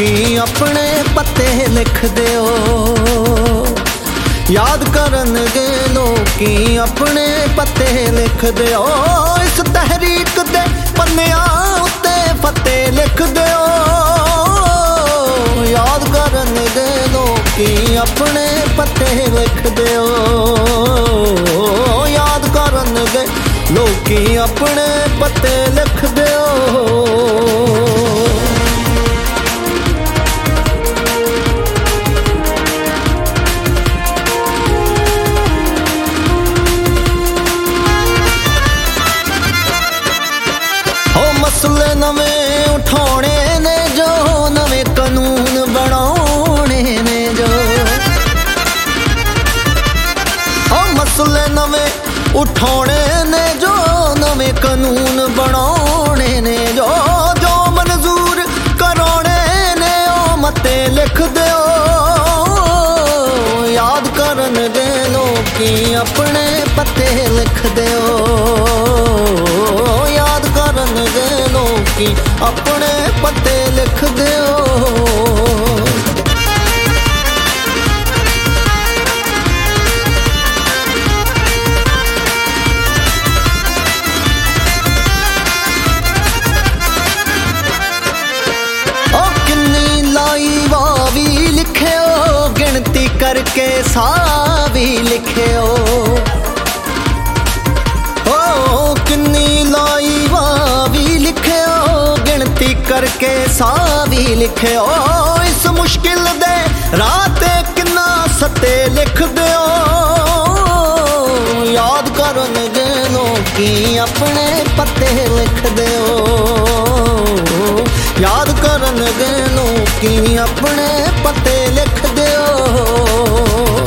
ਲੋਕੀ ਆਪਣੇ ਪੱਤੇ ਲਿਖਦੇ ਓ। याद करनगे लोकी अपने पत्ते लिखदे ओ। इस तहरीक दे पन्नियां उत्ते फते लिखदे ओ। याद करनगे लोकी अपने पत्ते लिखदे ओ। याद करनगे लोकी अपने पत्ते लिखदे ओ। मसले नवें उठाने ने जो नवें कानून बनाने ने जो। मसले नवें उठाने ने जो नवें कानून बनाने ने जो। जो मंजूर कराने ने ओ मते लिख दे ओ। याद करनगे लोकी अपने पत्ते लिख दे ओ। याद करनगे लोकी अपने पत्ते लिख दे ओ। किन्नी लाई वावी लिखे ओ गिनती करके सा भी लिखे ओ। किन्नी लाई वावी लिखे ओ गिनती करके सा भी लिखे ओ। इस मुश्किल दे रात किन्ना सते लिख दे ओ। याद करनगे लोकी अपने पत्ते लिख दे ओ। याद करनगे लोकी अपने पत्ते लिख दे ओ।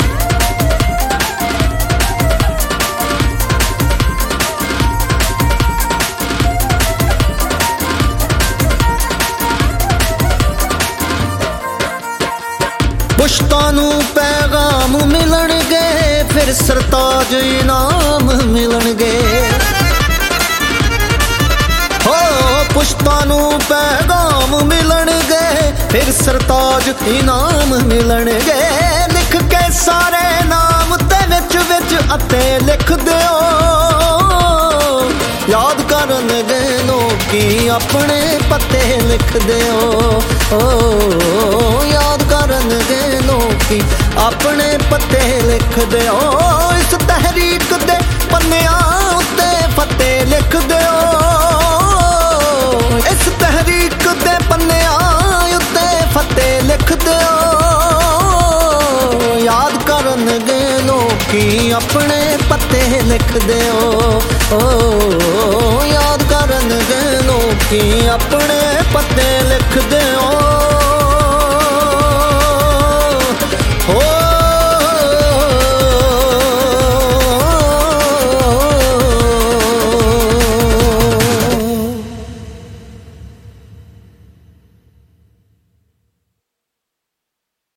पुश्तानू पैगाम मिलणगे फिर सरताज इनाम मिलणगे। हो पुश्तानू पैगाम मिलणगे फिर सरताज इनाम मिलणगे। लिख के सारे नाम ते विच विच अते लिख दे ओ। याद करनगे लोकी अपने पत्ते लिख दे ओ। याद करनगे लोकी अपने पत्ते लिख दे ओ। इस तहरीक दे पन्नियां उत्ते फते लिख दे ओ। इस तहरीक दे पन्नियां उत्ते फते लिख दे ओ। याद करनगे लोकी अपने पत्ते लिख दे ओ। याद करनगे लोकी अपने पत्ते लिख दे ओ।